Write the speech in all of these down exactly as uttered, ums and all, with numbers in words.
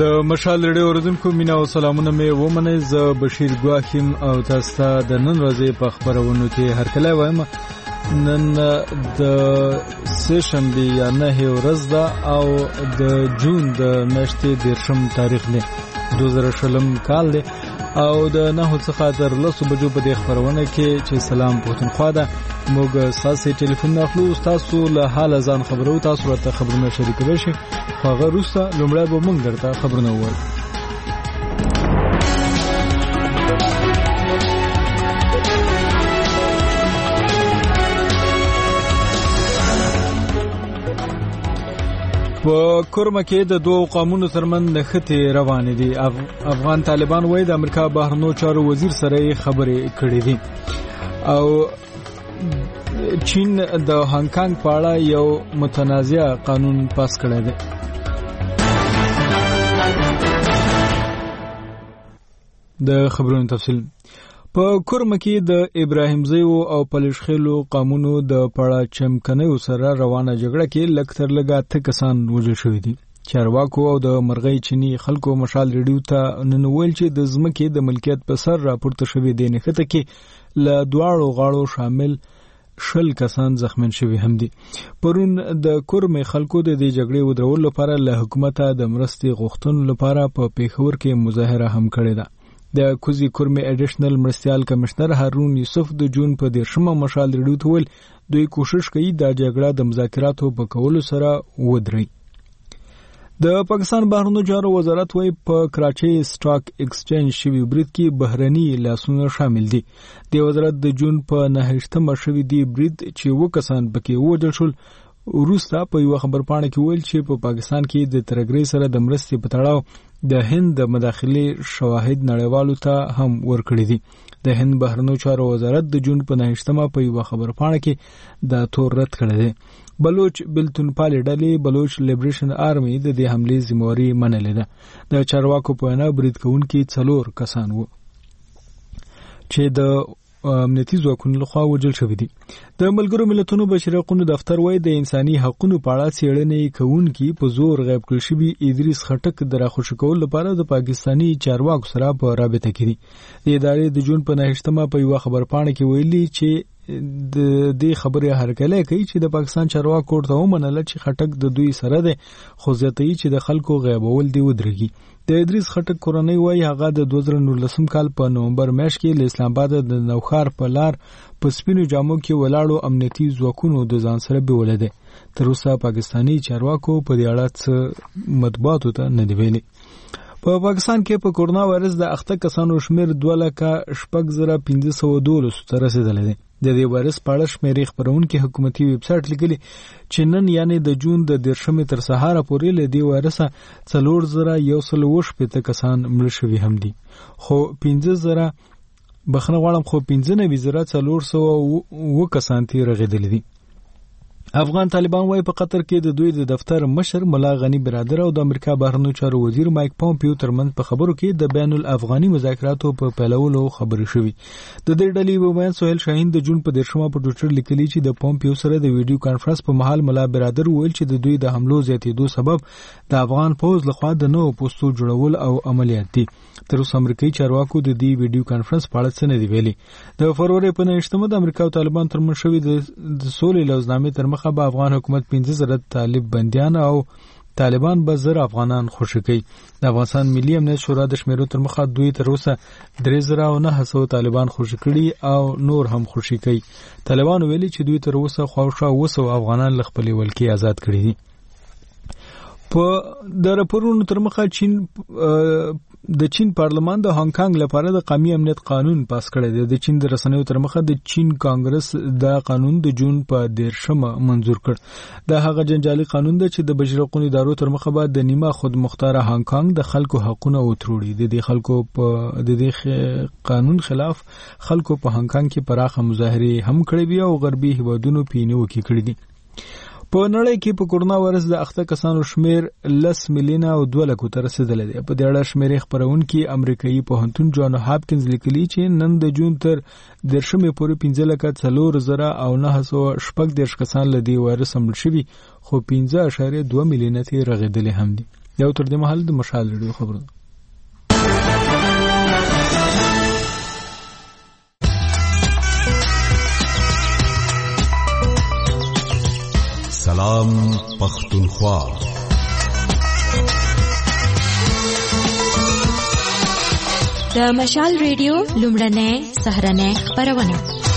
د مشال ریډیو اوریدونکو مینا او سلامونه مې ومنئ. زه بشیر ګواخیم او تاسو ته د نن ورځې په خبرونو کې هرکلی وایم. نن د سه شنبه یا نه ورځ ده او د جون د میاشتې دیرشم تاریخ دی، دوه زره شلم کال دی او د نهو څخه تر لسو بجو په دې خبرونه کې چې سلام پښتونخوا ده موږ ساسي ټلیفون اخلو، تاسو له حاله ځان خبرو، تاسو راته خبرونه شریکوي شي. هغه روسته لومړی به موږ درته خبرونه ووایو. په کورمه کې د دوه قومونو ترمن نښتې روانې دي. افغان طالبان وایي د امریکا بهرنیو چارو وزیر سره خبرې کړې دي او چین د هانګ کانګ په اړه یو متنازع قانون پاس کړی دی. د خبرونو تفصیل په کورمه کې د ابراهیم زیو او پلشخیلو قومونو د پړه چمکنیو سره روانه جګړه کې لږ تر لږه اته کسان وژل شوي دي. چارواکو او د مرغۍ چینی خلکو مشال ریډیو ته نن ویل چې د ځمکې د ملکیت په سر راپورته شوي دي نښته کې له دواړو غاړو شامل شل کسان زخمین شوي هم دي. پرون د کورمې خلکو د دې جګړې ودرولو لپاره له حکومته د مرستې غوښتنو لپاره په پیښور کې مظاهره هم کړې ده. د کوزي کورمې اډیشنل مرستيال کمشنر هارون یوسف د جون په دیرشمه مشال ریډیو ته ویل دوی کوشش کوي د جګړه د مذاکراتو په کولو سره ودري. د پاکستان بهرنیو چارو وزارت وايي په کراچۍ سټاک ایکسچینج شوی برید کې بهرني لاسونه شامل دي. د وزارت د جون په نهشتمه شوی دی برید چې و کسان پکې وژل شول. وروسته په یو خبرپاڼه کې ویل چې په پاکستان کې د ترګری سره د مرستې په تړاو د هند د مداخلې شواهد نړیوالو ته هم ورکړي دي. د هند بهرنیو چارو وزارت د جون په نهشتمه په یو خبرپاڼه کې د تور رد کړی دی. بلوچ بلتونپالې ډلې بلوچ لیبریشن آرمي د دې حملې ذمہواری منلې ده. د چارواکو په وینا برید کوونکي څلور کسان وو چې د امنیتي ځواکونو لخوا وژل شوي دي. د ملګرو ملتونو بشري حقوقو دفتر وايي د انساني حقوقو په اړه څېړنې کوونکي په زور غیب کړل شوي ادریس خټک د راخوشي کولو لپاره د پاکستاني چارواکو سره په رابطه کې دي. د ادارې د جون په نهشتمه په یو خبرپاڼه کې ویلي چې د دې خبرې هرکلی کوي چې د پاکستان چارواکو ورته ومنله چې خټک د دوی سره دی، خو زیاتوي چې د خلکو غیبول دی ودرېږي. د ادریس خټک کورنۍ وايي هغه د دوه زره نولسم کال په نومبر میاشت کې له اسلام آباد د نوخار په لار په سپینو جامو کې ولاړو امنیتي ځواکونو د ځان سره بیوله دی. تر اوسه پاکستاني چارواکو په دې اړه څه مطبوعاتو ته نه دی ویلي. په پاکستان کې په کورونا وایرس د اخته کسانو شمیر دوه لکه شپږ زره پنځه سوه دولس ته رسیدلی دی. د دې وایرس په اړه شمیرې خپرونکي حکومتي ویب سایټ لیکلي چې نن یعنی د جون د دیرشمې تر سهاره پورې له دې وایرسه څلور زره یو سل اووه شپېته کسان مړه شوي هم دي، خو پنځه زره بخښنه غواړم خو پنځه نوي زره څلور سوه اووه کسان ترې رغېدلي دي. افغان طالبان وايي په قطر کې د دوی د دفتر مشر ملا غنی برادر او د امریکا بهرنیو چارو وزیر مایک پومپیو ترمنځ په خبرو کې د بین الافغاني مذاکراتو په پیلولو خبرې شوې. د دې ډلې وباین سهیل شاهین د جون په دیرشمه په ټویټر لیکلي چې د پومپیو سره د ویډیو کانفرنس په مهال ملا برادر ویل چې د دوی د حملو زیاتېدو سبب د افغان پوځ لخوا د نوو پوستو جوړول او عملیات دي. تر اوسه امریکایي چارواکو د دې ویډیو کانفرنس په اړه څه نه دي ویلي. د فروری په نهشتمه د امریکا او طالبان ترمنځ شوې د سولې لوزنامې تر مخه به افغان حکومت پنځه زره طالب بندیان او طالبان به زر افغانان خوشي کوي. د افغانستان ملي امنیت شورا د شمیرو تر مخه دوی تر اوسه درې زره او نهه سوه طالبان خوشي کړي او نور هم خوشي کوي. طالبان ویلي چې دوی تر اوسه خواوشا اوه سوه افغانان له خپلې ولکې آزاد کړي دي. په د راپورونو تر مخه چین د چین پارلمان د هانګ کانګ لپاره د قومي امنیت قانون پاس کړی دی. د چین د رسنیو تر مخه د چین کانګرس دا قانون د جون په دیرشمه منظور کړ. دا هغه جنجالي قانون دی چې د بشري حقوقو ادارو تر مخه بعد د نیمه خود مختار هانګ کانګ د خلکو حقونه وتروړي. د دې خلکو په د دې قانون خلاف خلکو په هانګ کانګ کې پراخه مظاهره هم کړې وي او غربي هیوادونو پینو کې کړې دي. په نړۍ کې په کورونا وایرس د اخته کسانو شمیر لس میلیونه او دوه لکو ته رسیدلی دی. په دې اړه شمیرې خپرونکي امریکایي پوهنتون جان هاپکینز لیکلي چې نن د جون تر دیرشمې پورې پنځه لکه څلور زره او نهه سوه شپږ دېرش کسان له دې وایرس مړه شوي، خو پنځه اعشاریه دوه میلیونه ترې رغېدلي هم دي. د یو تر دې مهال د مشال ریډیو خبرونه. سلام پختونخوا. د مشال ریډیو لومړنۍ سهرنۍ خبرونه.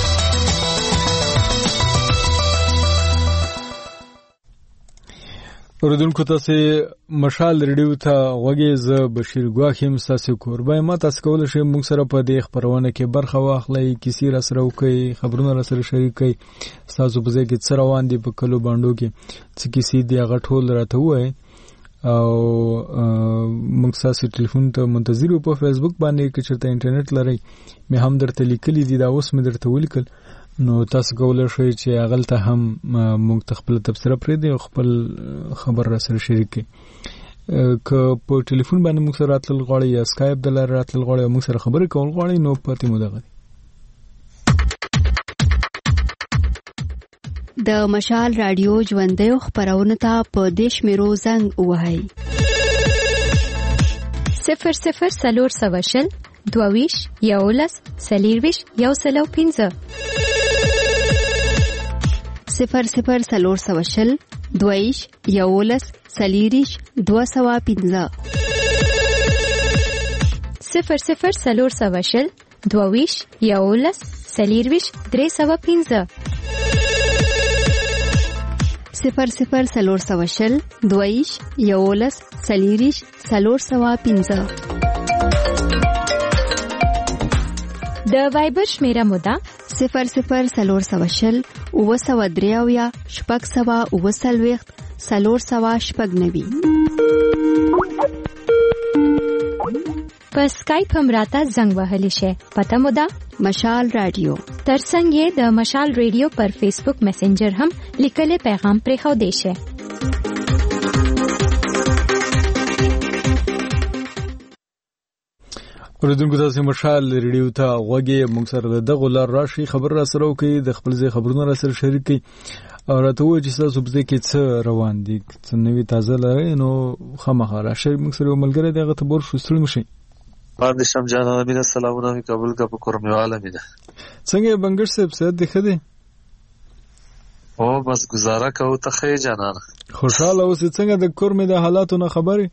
اوردونکو تاسو مشال ریډیو ته غوږی ز بشیر ګواخیم تاسو کوربای ما تاسو کول شئ موږ سره په دې خبرونه کې برخه واخلئ کیسې را سره وکړئ خبرونه را سره شریک کړئ تاسو په ځای کې څه روان دي په کلو باندې کې څه کیسې دی هغه ټول راته وایي او موږ تاسو ټلیفون ته منتظر یو په فیسبوک باندې کې چرته انټرنیټ لري مې هم درته لیکلي دي دا اوس مې درته ولیکل نو تاسو کولای شئ چې هغه هم موږ خپل تبصره پرې دی خپل خبر را سره شریک کړئ که په ټلیفون باندې موږ سره راتلل غواړئ یا اسکایپ د لارې راتلل غواړئ موږ سره خبرې کول غواړئ نو پاتې مو دغه د مشال رادیو ژوندۍ خبرونه ته په دیش میرو زنګ وهاي صفر صفر سلور سواشل دوویش یولس سلیرویش یو سلو پینزه صفر صفر سلور سواشل دوویش یولس سلیریش دو سوا پینزه صفر صفر سلور سواشل دوویش یولس سلیرویش درې سوا پینزه صفر صفر سلور سواشل دویش یولس سلیریش سلور سوا پینزه د وایبر شمیره مودا صفر صفر سلور سواشل او سوا دریاویا شپږ سوا او سلويخت سلور سوا شپږ نوي په اسکایپ هم راته زنګ وهلی شي پته مودا مشال رادیو ترڅنګ د مشال ریډیو پر فیسبوک میسنجر هم لیکلي پیغام پرې خو دی شي اوردونکو تاسو مشال ریډیو ته غوږی موږ سره دغه لار راشي خبر را سره وکي د خپل ځای خبرونه را سره شریک کړئ او راته وایي چې تاسو په دې کې څه روان دي څه نوې تازه لري نو خامخا راشي موږ سره ملګری دغه ته بور شو ستړي مشي باندې شم جان امین السلام علیکم کابل کا په کورمیواله مې ده څنګه بنګر صاحب څه دی خدي او بس گزاره کوو ته خې جانانه خوشاله اوس څنګه د کورمې د حالاتو نه خبري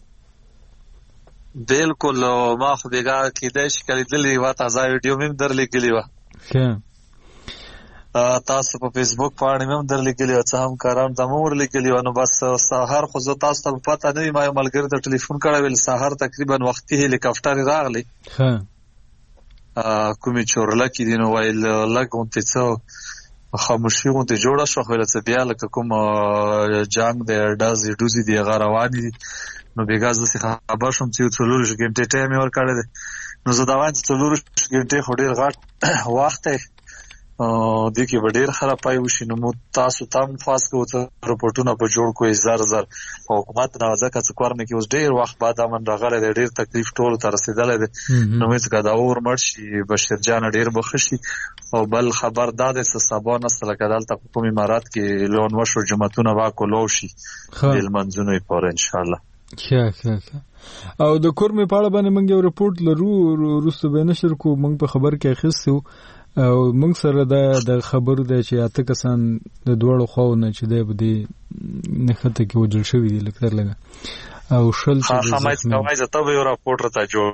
بالکل ما خو دیګه کې د شکل دلی وا تازه ویډیو مې درلګلی و ښه تاسو په فیسبوک باندې مې درلګلی او څه هم کارم د مور لګلی و نو بس سحر خو زه تاسو ته پته نه ما یو ملګری ته ټلیفون کړی ویل سحر تقریبا وختي هلیکاپټر راغلی ها کومې چورله کې دي نو ویل لګونته څو خاموشي غونته جوړه شو خو له څه بیا لکه کوم جنگ د ډازې دوزي دی غروان دي نو بیګاز د خبر شوم چې څلور غنټه ټایم ور کړل نو زه دا وایم چې څلور غنټه خو ډیر غټ وخت دی د کې ډیر خراب پای وشي نو تاسو تام فاس کو ته رپورټونه په جوړ کوی زر زر حکومت نه ځکه چې کورمه کې اوس ډیر وخت بعد امن راغله ډیر تکلیف ټول تر رسیدلې ده نو مې څنګه دا اور مرشي بشیر جان ډیر بخشي او بل خبر داده چې سبا نسل کدل ته کوم امارات کې لون وشو جمعتونه واکو لوشي د منځونو په ان شاء الله ښه ښه او د کورمې په اړه باندې موږ یو رپورت لرو روسو به نشر کو موږ په خبر کې اخیستو او موږ سره د خبرو د چې اته کسان د دوړو خو نه چې د بده نخته کې وجل شوی دی لکه لګا او شل څه خامای کوي زه ته یو راپورټ راته جوړ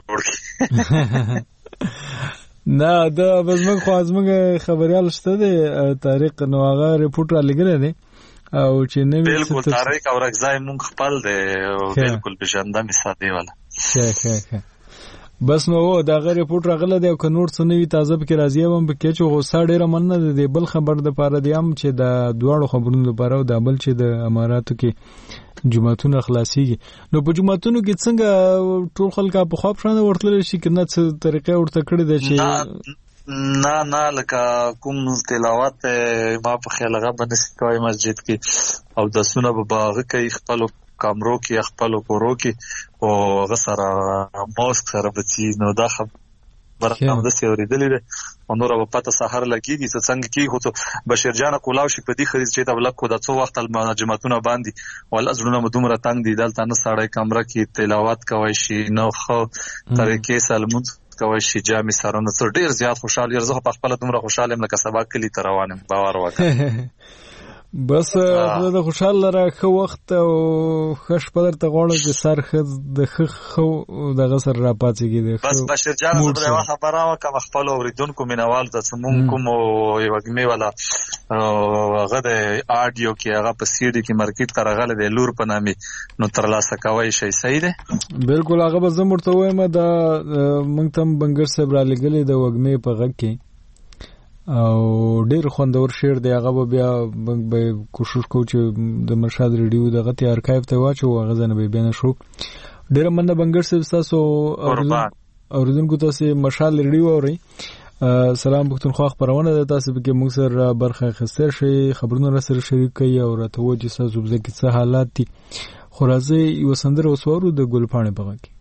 نه دا بس موږ خو ازمږ خبريال شته دی طارق نو هغه رپورټ را لګره دی او چې نو بالکل طارق او رغزای مونږ خپل دی بالکل بشنده مثال دی والا ښه ښه بس نو دا غیر رپورټ راغله دی او ک نور څه نوی تازه به کې راځي هم به کې چې غوسه ډیره مننه دی بل خبر د پاره دی هم چې د دواړو خبرونو لپاره او د بل چې د اماراتو کې جمعتون خلاصيږي نو په جمعتونو کې څنګه ټول خلک په خواب شانه ورتل شي کنه څه طریقې ورته کړی دی چې نه نه لکه کوم تلاوت ما په خیال هغه باندې کوي مسجد کې او د سونه په باغ کې خپل کامرو کې خپل کورو کې او غسر موسک سره بچي نو دا خب خبره هم داسې اورېدلې ده او نوره به پته سهار لګېږي څه څنګه کېږي خو څه بشیر جانه کولاو شي په دې خریز چې ته لږ خو دا څو وخت مناجمتونه باندې والله زړونه مو دومره تنګ دي دلته نه سړی کمره کې تلاوت کوی شي نه ښه طریقې سره لمونځ کوی شي جامې سرونه څه ډېر زیات خوشحال یم زه په خپله دومره خوشحال یم لکه سبا کلي ته روان یم باور وکړه بس خدای د خوشحال لره ښه وخت او ښه شپه درته غواړم چې سر ښه د ښه ښه دغه سره راپاڅېږي بس بشیر جان زه به یوه خبره وکړم خپلو اورېدونکو مینهوالو ته چې مونږ کومو یوه ګمې والا هغه د آډیو کې هغه په سی ډي کې مارکیټ ته راغلی دی لور په نامې نو ترلاسه کوی شئ صحیح دی بلکل هغه به زه ورته وایم دا موږ ته هم بنګر صاحب رالیږلی د وږمې په غږ کې او ډېر خوندور شعر دی هغه به بیا موږ به کوشش کوو چې د مرشاد ریډیو دغه ته ارکایو ته واچو هغه ځای نه به بیا نه شو ډېره مننه بنګر صاحب ستاسو اورېدونکو تاسې مشال ریډیو اورئ سلام پښتونخوا خپرونه ده تاسو پکې موږ سره برخه اخیستی شئ خبرونه راسره شریک کړئ او راته ووایئ چې ستاسو په ځای کې څه حالات دي خو راځئ یوه سندره اوس واورو د ګلپاڼې په غږ کې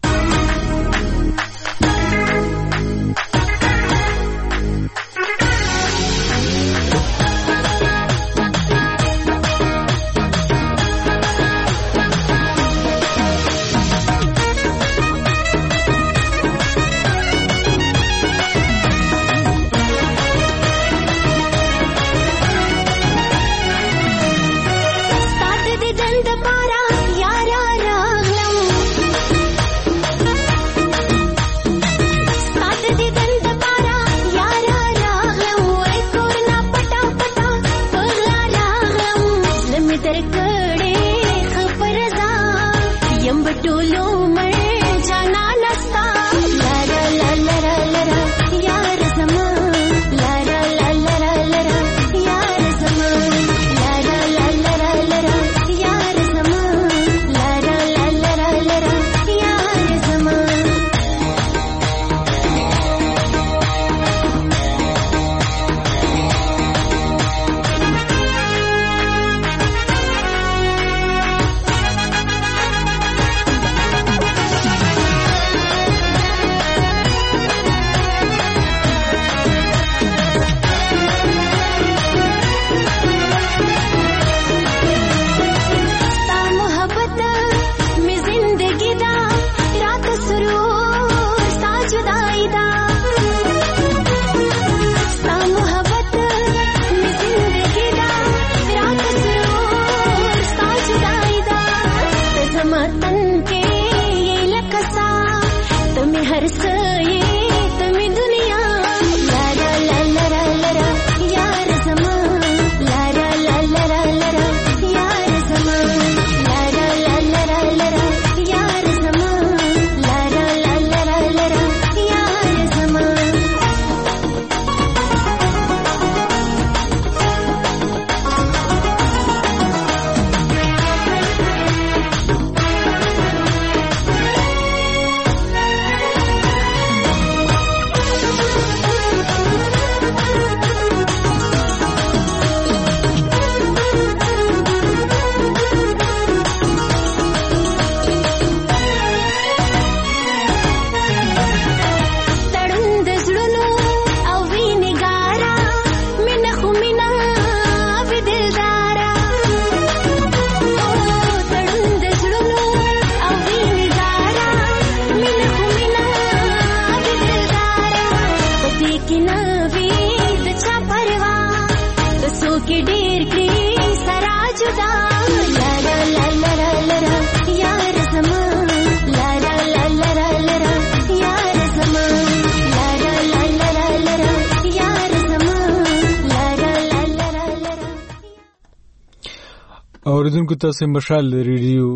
اوریدونکو تاسو مشال ریډیو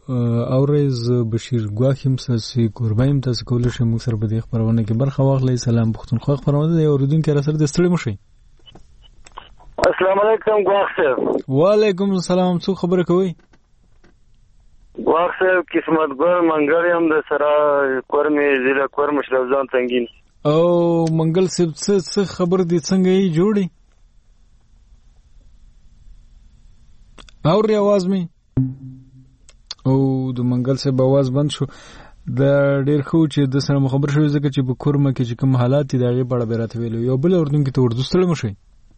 اورز بشیر ګواخیم ساسي قربایم تاسو کولای شئ موږ سره په دې خبرونه کې برخه واخلئ سلام پښتونخوا خبرونه دی اوریدونکو را سره د ستړي مشي السلام علیکم ګواخ صاحب وعلیکم السلام څو خبره کوي ګواخ صاحب قسمت ګل منګل هم د سره کورمې ضلع کورم شلوزان څنګه او منګل صاحب څه خبر دي څنګه یې جوړي اور آواز می او د منګل صاحب आवाज بند شو دا ډیر خو چې د سره خبر شوی ځکه چې په کورمه کې چې کوم حالات دي دغه په اړه به راته ویلو. یو بل اردن کې ته اردو ستړی مشي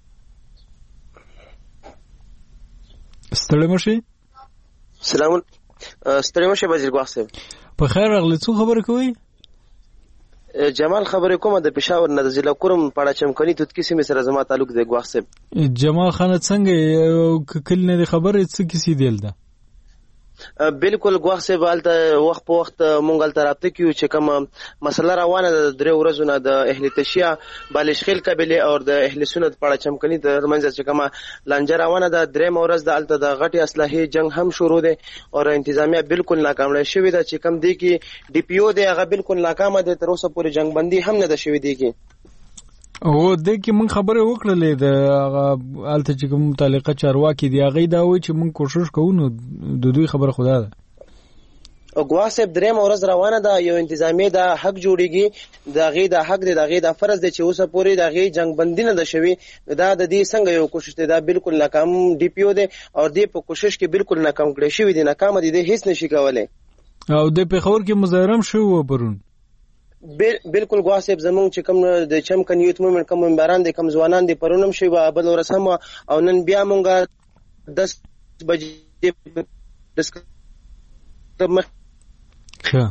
ستړی مشي سلام ستړی مشي وزیر ګواخ صاحب په خیر راغلی. څو خبره کوي؟ جمال خبرې کومه د پېښور نه د ضلع کورم پاړه چمکني توتکی سیمې سره زما تعلق دی ګواخ صاحب. جمال خان څنګه کله نه خبرې څه کیسې دیل ده؟ بالکل ګواخ صاحب الته وخت په وخت مونږ الته رابطه کیو چې کوم مسله روانه ده درې ورځې نه د اهل تشیع بالشخیل قبیله او د اهل سنت پاړه چمکني ترمنځ چې کوم لانجه روانه ده. درې مورز د الته د غټي اسلحې جنگ هم شروع ده او انتظامیه بالکل ناکام شوې ده چې کوم دی کې ډي پی او دی هغه بالکل ناکامه ده. تر اوسه پورې جنگ بندي هم نه ده شوې دی کې او د کې مونږ خبره وکړلې د هغه الته چې کوم متعلقه چارواکي دی هغه دا وایي چې مونږ کوشش کوو نو د دوی خبره خدا ده. او ګواخ صاحب درې مورز روانه ده یو انتظامی دا حق جوړیږي دا غي دا حق دی دا غي دا فرض دی چې اوسه پورې دا غي جنگ بندي نه ده شوی. دا د دې څنګه یو کوشش دی دا بالکل ناکام ډي پی او دی او دې په کوشش کې بالکل ناکام کړی شوی دی ناکام دي هیڅ نشي کولای. او د پیښور کې مظاهره شو پرون بالکل ګواخ صاحب زمونږ چې کوم د چمکن یوت موومنټ کوم ممبران دي کوم ځوانان دي پرونم شوی و بل ورځ هم او نن بیا مونږه دس بجې دسکه ښه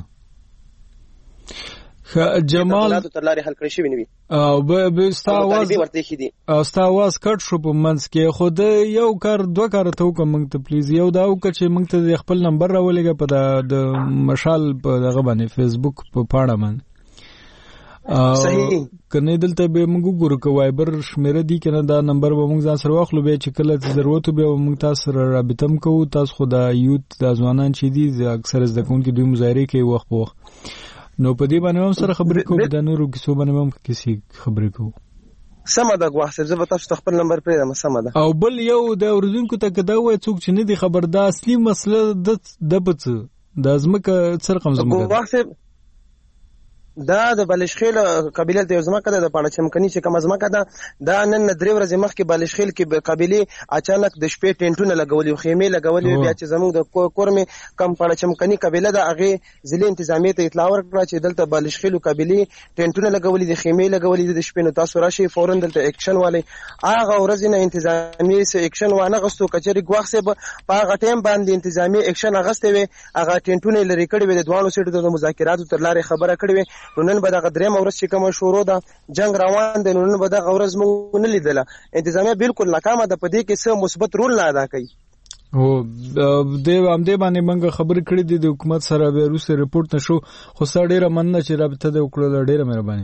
ښه جمال تر لارې حل کړی شوی نه وي او به ستا आवाज او ستا आवाज کټ شو په منځ کې. خو د یو کار دوه کار ته وکم موږ ته پلیز یو دا وکړه چې موږ ته خپل نمبر راولېږه په د مشال په دغه باندې فیسبوک په پاڼه باندې صحیح کنه دلته به موږ ګورو کو وایبر شمیره دی کنه دا نمبر به موږ ځان سره واخلو به چې کله ضرورت به موږ تاسو سره رابطه کوو. تاسو خو د یوت د ځوانان چې دي اکثر زده کوونکي دوی مظاهره کوي وخت په وخت نو په دې باندې هم سره خبرې کوو د نورو کیسو باندې هم کیسې خبرې کوو. سمه ده ګواخ صاحب زه به تاسو خپل نمبر پرېږدم. سمه ده. او بل یو د اوریدونکو ته کدا وای څوک چې نه دی خبر دا اصلي مسله د د بڅ د ازمکه څرقم زمکه ګواخ صاحب دا د بالشخیل قبیله ته زمکه ده د پاړه چمکني چې کوم زمکه ده دا نن درې ورځې مخکې بالشخیل کې قبیله اچانک د شپې ټینټونه لګولي خیمه لګولي بیا چې زموږ د کورمه کم پاړه چمکني قبیله ده هغه ضلع انتظامیه ته اطلاع ورکړه چې دلته بالشخیل قبیله ټینټونه لګولي د خیمه لګولي د شپې نو تاسو راشي فورا دلته اکشن والي هغه ورځ نه انتظامیه سه اکشن وانه غستو کچري ګواخ صاحب په هغه ټیم باندې انتظامیه اکشن غسته وي هغه ټینټونه لري کړي وي د دوانو سیټو د مذاکراتو تر لارې خبره کړي وي نو نن به دغه درې مورز چې کوم شروع ده جنگ روان دی نو نن به دغه ورځ مونږ نه لیدله انتظامیه بالکل ناکامه ده په دې کې څه مثبت رول نه ادا کوي. او د همدې باندې موږ خبرې کړې دي د حکومت سره به روسي رپورټ نشو خو سره ډیره مننه چې رابطه دې وکړه ډیره مهرباني.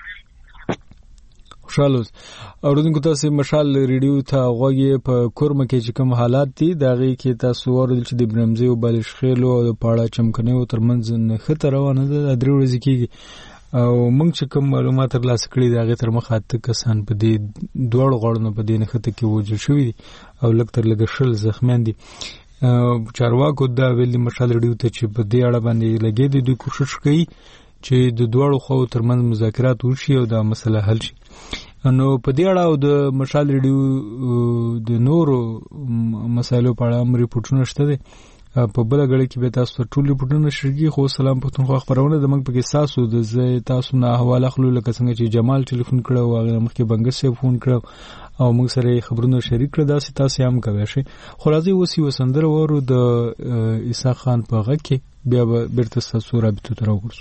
خوشاله اوردونکو تاسو مشال ریډیو ته غوږی په کورمه کې چې کوم حالات دي دغه کې تاسو ورول چې د برمزي او بالشخیل او د پاړه چمکني او ترمنځ نه خطر روانه ده درې ورځې کې او موږ چې کوم معلومات ترلاسه کړي دغه تر مخه ته کسان په دې دوړ غړنه په دې نه خطر کې وجود شوی او لکتر لګ شل زخمیان دي. چارواکو دا ویلي مشال ریډیو ته چې په دې اړه باندې لګي دي دوی کوشش کوي چې د دوړو خو ترمنځ مذاکرات وشي او دا مسله حل شي. نو په دې اړه او د مشال ریډیو د نورو مسایلو په اړه هم ریپورټونه شته دي په بل غړي کې به تاسو ټول ریپورټونه شریکي. خو سلام پښتونخوا خبرونه د موږ په تاسو د زه تاسو نه حواله خلو لکه څنګه چې جمال ټلیفون کړو او هغه مخکې بنګس سره فون کړو او موږ سره خبرونه شریک کړو دا تاسو هم کوي شي. خو راځي وسی وسندره ورو د عیسی خان په غږ کې بیا به بیرته تاسو رابطه تر وګورئ.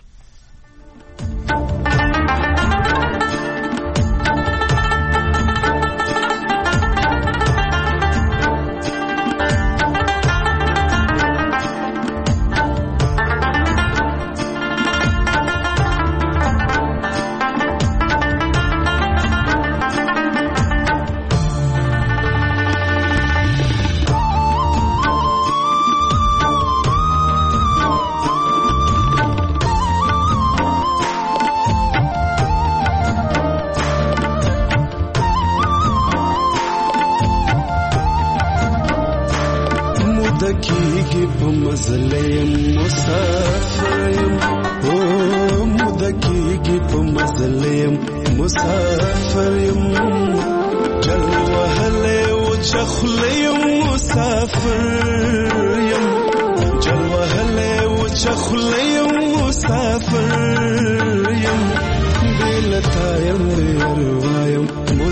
مدکیږي په مزلیم مسافریم او مدکیږي په مزلیم مسافریم جل وهله او چخلیم مسافریم جل وهله او چخلیم مسافریم مسافر یم بلتا یم بیروایم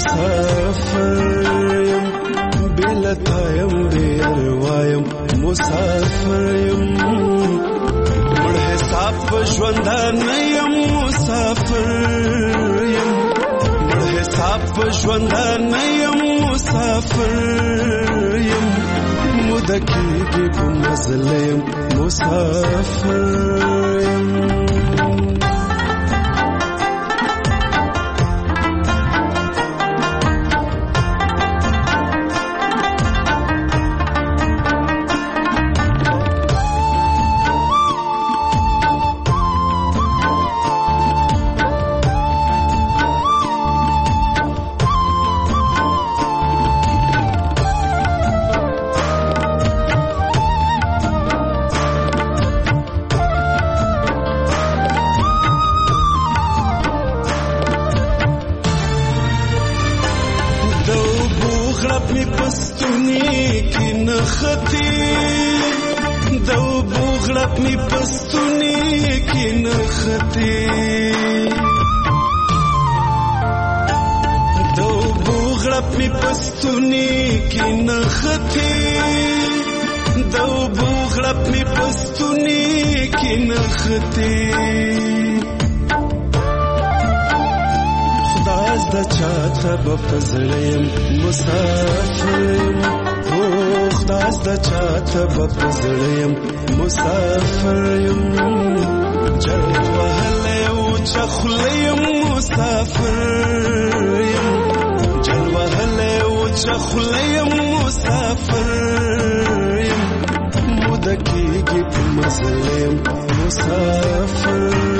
مسافر یم بلتا یم بیروایم مسافر یم مړ حساب ژوندان یم مسافر یم مړ حساب ژوندان یم مسافر یم مدکیږي په مزل یم مسافر یم می پستونی کی نختی دو بوغړپ می پستونی کی نختی دو بوغړپ می پستونی کی نختی خداز د چاته بپزړم مسافر خداز د چاته بپزړم مسافر یم جل وهله او چخلیم مسافر یم جل وهله او چخلیم مسافر یم مدکیږي په مزلیم مسافر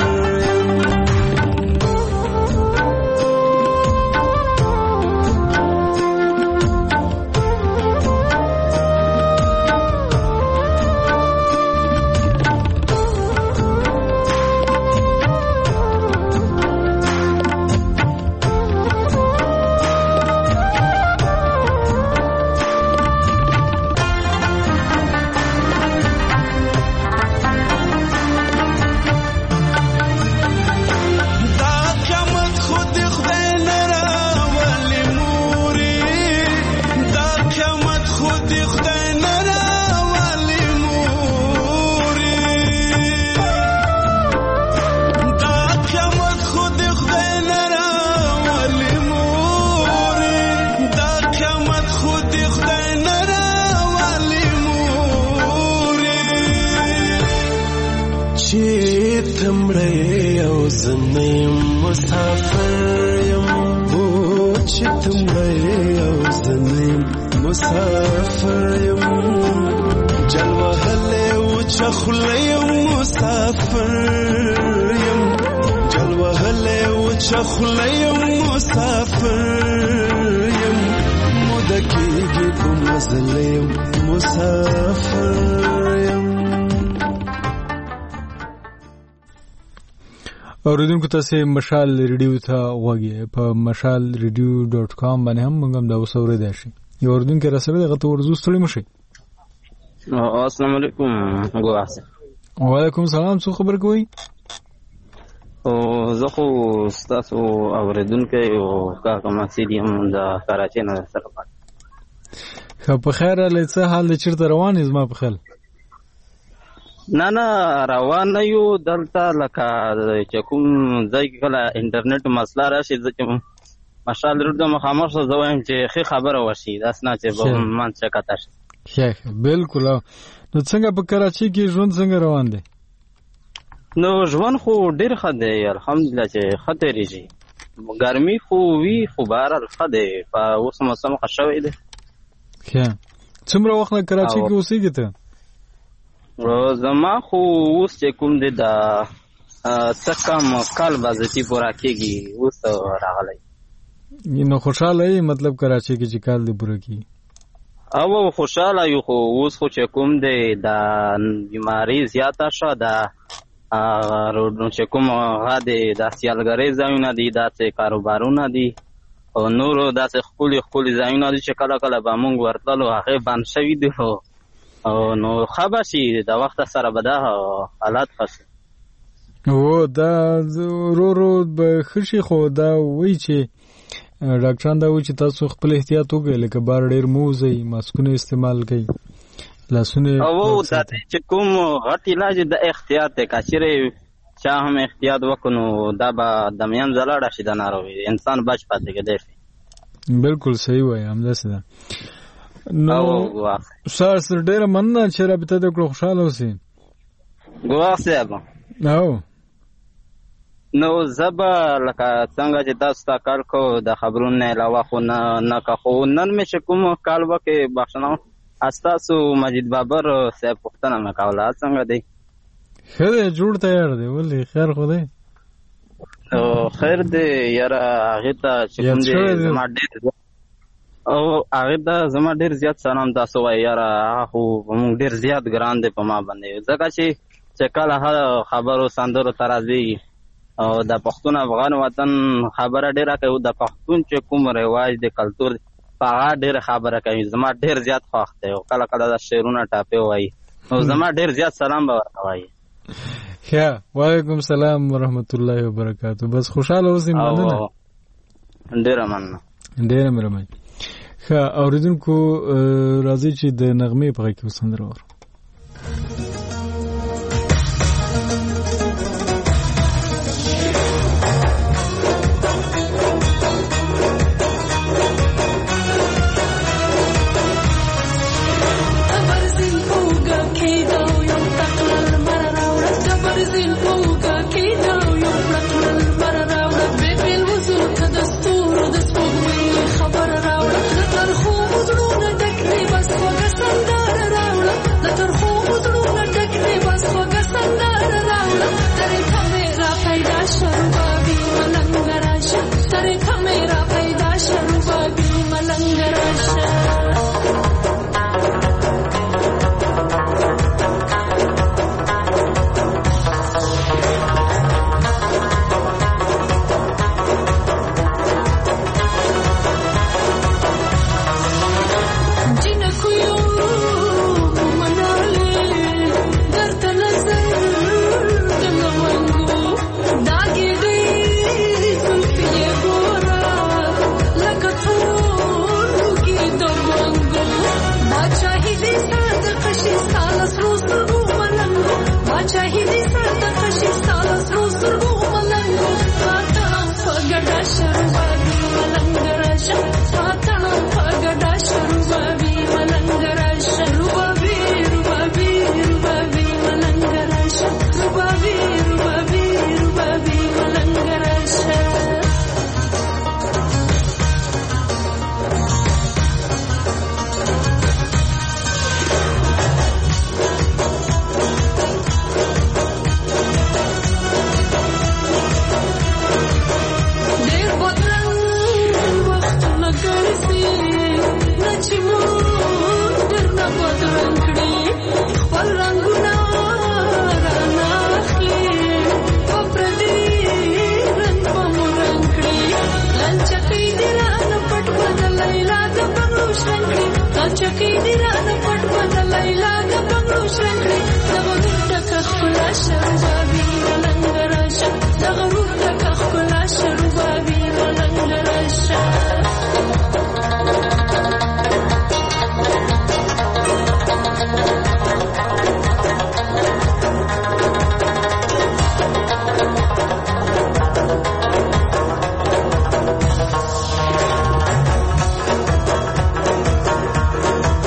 اوریدونکو تاسو مشال ریډیو ته وګورئ په مشال ریډیو ډاٹ کام باندې هم موږ هم دا وسورې دی شي یو اوریدونکو راسره دغه ته ورزو ستړي مشي. السلام علیکم ګواسه. وعلیکم السلام. څه خبر کوي؟ او زه خو تاسو اوریدونکو او کاکا مسیدی هم د کراچۍ نه سره پات. خو په خیر له څه حال چیرته روان یې ما په خل؟ نه نه روان نه یو دلته لکه چې کوم ځای کې کله انټرنیټ مسله راشي چې مشال روډ مخامخ زه وایم چې ښه خبره وشي داس نه چې به من څه کاته شي. ښه بالکل. نو څنګه په کراچۍ کې ژوند څنګه روان دی؟ نو ژوند خو ډېر ښه دی الحمدلله چې ښه تېرېږي. ګرمي خو وي خو بهرحال ښه دی په اوس موسم ښه شوی دی. ښه څومره وخت نه کراچۍ کې اوسېږې ته؟ زما خو اوس چې کوم دی د څه کم کال بازتي پوره کېږي اوس راغلی. نو خوشحاله یې مطلب کراچۍ کې چې کال دی پوره کېږي؟ او خوشحاله یو خو اوس خو چې کوم دی د بیماري زیاته شوه د چې کوم هغه دی د سیالګرۍ ځایونه دي داسې کاروبارونه دي او نورو داسې ښکلي ښکلي ځایونه دي چې کله کله به مونږ ورتللو هغې بند شوي دي او نو ښه به شي د وخت سره به دا حالات ښه شي. او دا رو رو به خشي خو دا وی چې ډاکټران دا وی چې تاسو خپل احتیاط وکړئ لکه بار ډیر موزي ماسکونه استعمال کړئ لاسونه او دا چې کوم غټ علاج د احتیاط ته کچره چا هم احتیاط وکړو دا به د میان زلاړه شي د ناروغي انسان بچ پاتې کېږي. بالکل صحیح وای همدا څه نو ساس ډیر مننه چې رابطه د کړو خوشاله اوسئ. ګواه صاحب نو نو زبا لکه څنګه چې تاسو تا کار کو د خبرونو نه علاوه خو نه نه خو نن مې کوم کال وکي بخښنه استاسو مجید بابر صاحب پښتنه مې کاوله څنګه دی؟ خیر جوړ تیار دی ولې خیر خو دی او خیر دی یاره هغه ته چې کوم دی زما ډېر او هغه ته زما ډېر زیات سلام تاسو وای یاره خو موږ ډېر زیات ګران دی په ما باندې ځکه چې چې کله هر خبرو سندرو ترازی او د پښتون افغان وطن خبره ډیره کوي د پښتون چې کوم رواج د کلچر په هغه ډیره خبره کوي زما ډیر زیات خوښ دی او کله کله د شعرونه ټاپه وایي او زما ډیر زیات سلام به ورکوي. ښه وعلیکم السلام ورحمت الله وبرکاتہ. بس خوشاله اوسئ. مننه ډیره مننه ډیره مهرباني. ښه اوریدونکو راځي چې د نغمې په غږ کې وسندره ور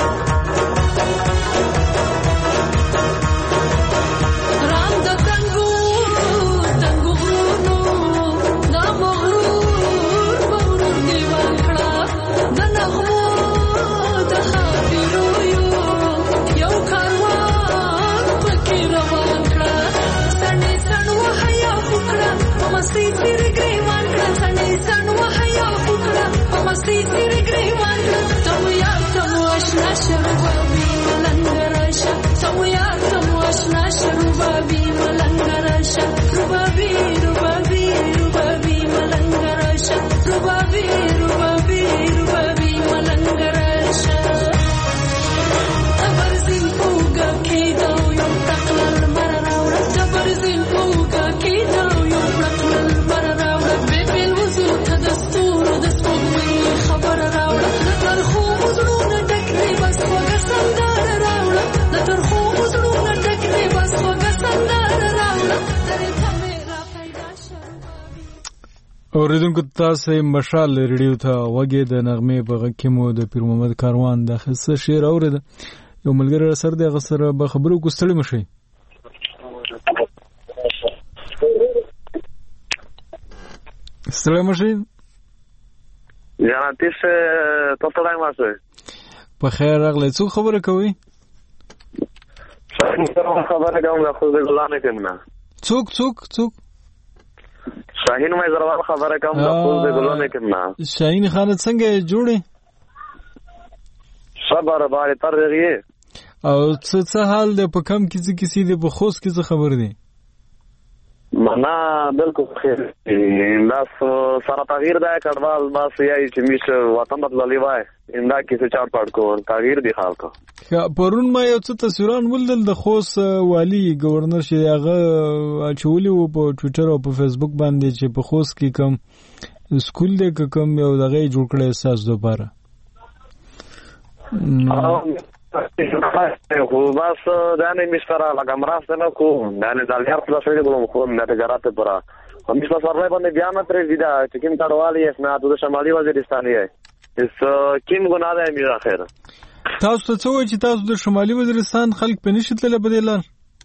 Ram da tango اوریدونکو تاسو مشال ریډیو ته وګه د نغمه په غږ کې مو د پیر محمد کاروان د خصه شعر اورید. یو ملګری سره د غسر به خبرو کوستړی مشي. ستړی مشي یا تیس ته ستړی ماسه په خیر راغلی. څو خبره کوي؟ خبره کوم د خو د ګلانه کمنه. څوک څوک څوک شاهین مې زروال خبره کوم د خو د ګلانه کمنه. شاهین خان څنګه جوړه؟ صبر باندې ترغیه او څه څه حال ده په کم کسی کسی ده په خوش کسی خبر ده؟ منا بالکل خیر. بس سره تغییر ده کډوال بس یای چې میش وطن بدللی وای انده کیسه چاټ پړ کو تغییر دی خال کو. پرون ما یو څه تصویران ولدل د خوست والی گورنر شي هغه اچولي وو په ټوئیټر او په فیسبوک باندې چې په خوست کې کم سکول دی کم یو دغه جوړ کړی اساس دوباره. خو بس دا نه مستر لکه مراسته نه کو دا نه دالیا خلاص ویل کوم خو نه تجارت پره هم مستر سره باندې بیا نه پرې دا چې کوم تړوالي اسنه د شمالي وزیرستان یې اس کوم ګناه ده میرا خیر. تاسو ته څه وایي چې تاسو د شمالي وزیرستان خلک په نشي تللی بدلار؟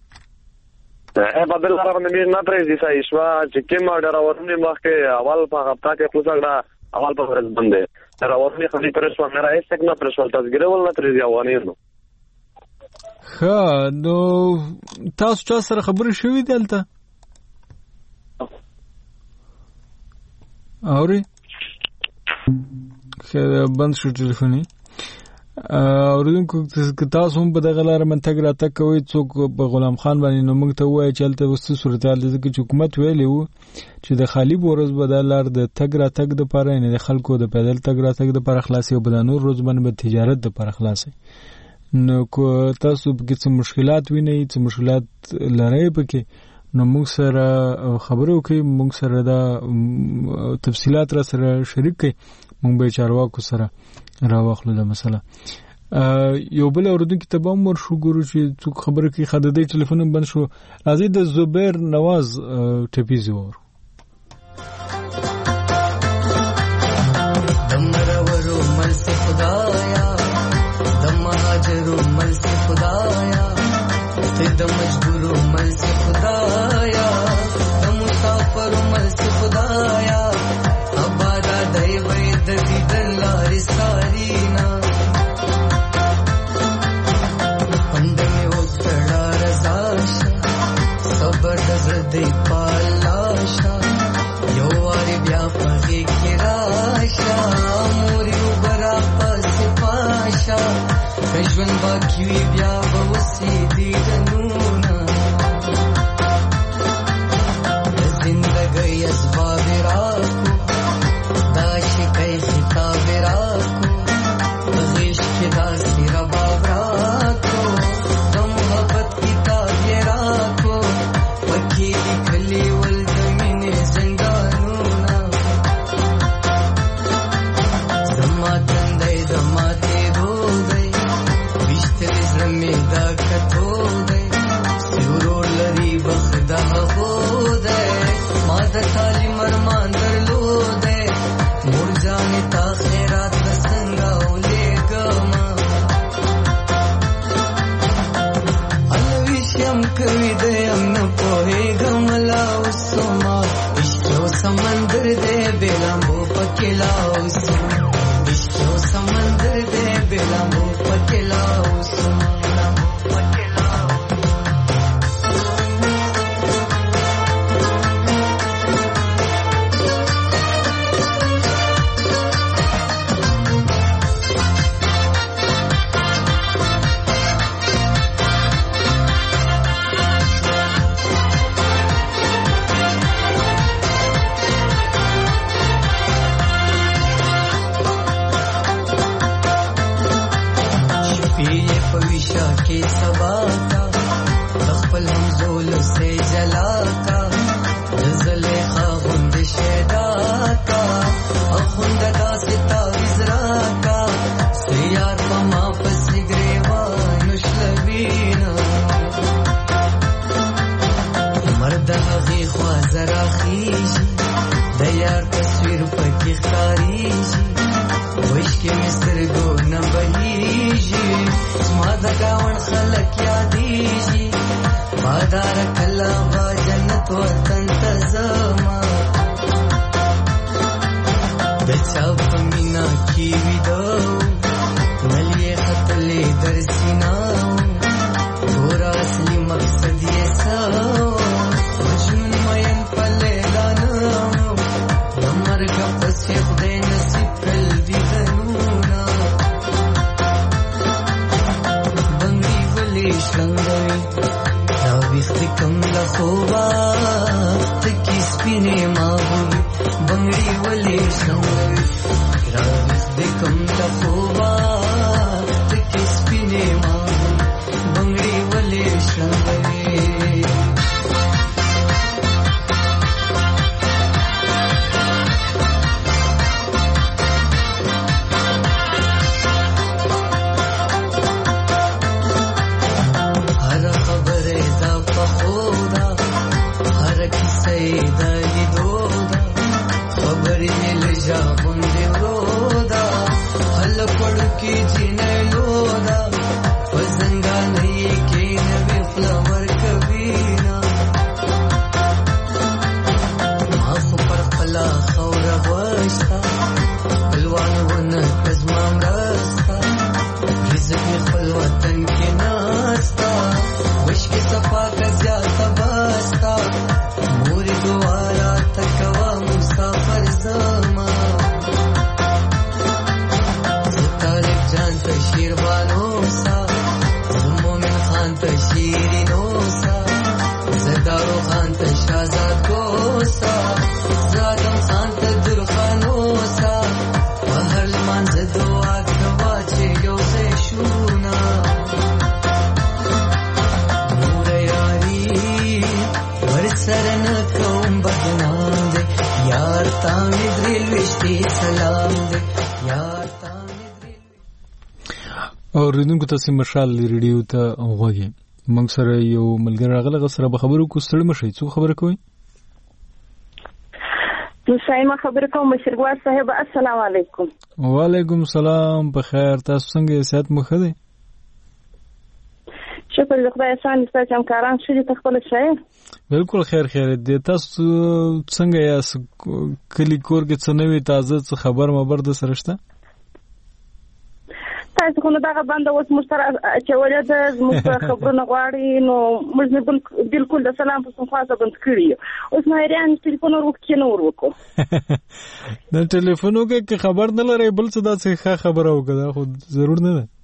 ا بدلار باندې نه پرې دي سایشوا چې کوم اورډر اورنی مخکې اول په هفته کې پوسګړه اول په ورځ باندې راوړنی خلی پرېښو مې راځي څنګه نه پرېښو تاسو ګرول نه ترې یوانې نو. ها نو تاسو چا سره خبرې شوې دلته؟ اوري خیر بند شو ټلیفوني. اوریدونکو که تاسو هم په دغه لاره منتګ راتګ کوئ څوک په غلام خان باندې نو موږ ته ووایي چې هلته اوس څه صورتحال دی ځکه چې حکومت ویلی وو چې د خالي بورز به دا لار د تګ راتګ دپاره یعنې د خلکو د پیدل تګ راتګ دپاره خلاصوي او به دا نور روز باندې به تجارت دپاره خلاصوي. نو که تاسو پکې څه مشکلات وینئ څه مشکلات لرئ پکې نو موږ سره خبرې وکړئ موږ سره دا تفصیلات را سره شریک کړئ موږ به چارواکو سره راواخلو دا مسله. یو بل اوریدونکي ته به هم ورشو ګورو چې څوک خبره کوي. ښه د دې ټلیفون هم بند شو. راځئ د زبیر نواز ټپیزې واورو. د مرورو مل سے خدایا د مهاجرو مل سے خدایا د مجبورو مل سے خدایا د مسافرو مل سے خدایا ابادا دای وې د دې دلارې سارینا دې پالاشا یو واری بیا پغې کې راشا موري وبرا پس پاشا کژون باقي بیا ووسې دې جنونا زندګي اسباب راکو دا شي خطاب راکو غیش کې دا سره باب راکو د محبت کتاب راکو پکې کلی ول زمینه زندانونه زما تندې زما ته دوی وشتل زمې دا کتو دی سورو لري بخدا هو دی ما د تعلیم ارمان درلو دی مور جانې تا خیرات څنګه ولې ګما الوي شم کوي دی ام په ګملا وسما عشق سمندر دے بلامو پکلاو سما عشق سمندر دے بلامو پکلاو سما के सबा का तखपल हम जोल से जला का जले खाहुंद शेदा का अखुंद का सिता विजरा का सियार पमा पस ग्रेवा नुशलबीना मर्द हगी ख्वाजरा खीश दयार पस تصویر پکې ښکاریږي وشکې مې سترګو نه بهیږي زما د ګاونډ خلک یادیږي بادار کله به جنت وطن ته ځمه د چا په مینا کې ویده نل یې ختلې در سینه ګور اصلي مقصد یې څه مجنون مین په لیلا نه د مرګ پسې خدای نصیب کړل دیدنونه بنګړي ولې شلنګوي راویښتې کم له خوبه تکې سپینې ماغوي بنګړي ولې شلنګوي راویښتې کم له خوبه تکې سپینې ماغوي بنګړي ولې شلنګوي اوریدونکو تاسو مشال ریډیو ته غوږی موږ سره یو ملګری راغله غسر به خبرو کو ستړي مشي څو خبره کوي نو سایما خبر کوم مشرګوار صاحب السلام علیکم وعلیکم السلام په خیر تاسو څنګه صحت مو ښه دی شکر خدای احسان ستاسو هم کاران شې تخپل شي بالکل خیر خیر دې تاسو څنګه یاس کلی کور کې څه نوې تازه څه خبر مبر د سرشته تاسو خو نو دا باندې اوس مستر چې ولې د موږ خبرونه غواړي نو موږ بالکل د سلام په خاصه بند کړی اوس نه ریان ټلیفون ورکې نه ورکو د ټلیفون کې خبر نه لري بل څه دا څه خبره وکړه خو ضرور نه ده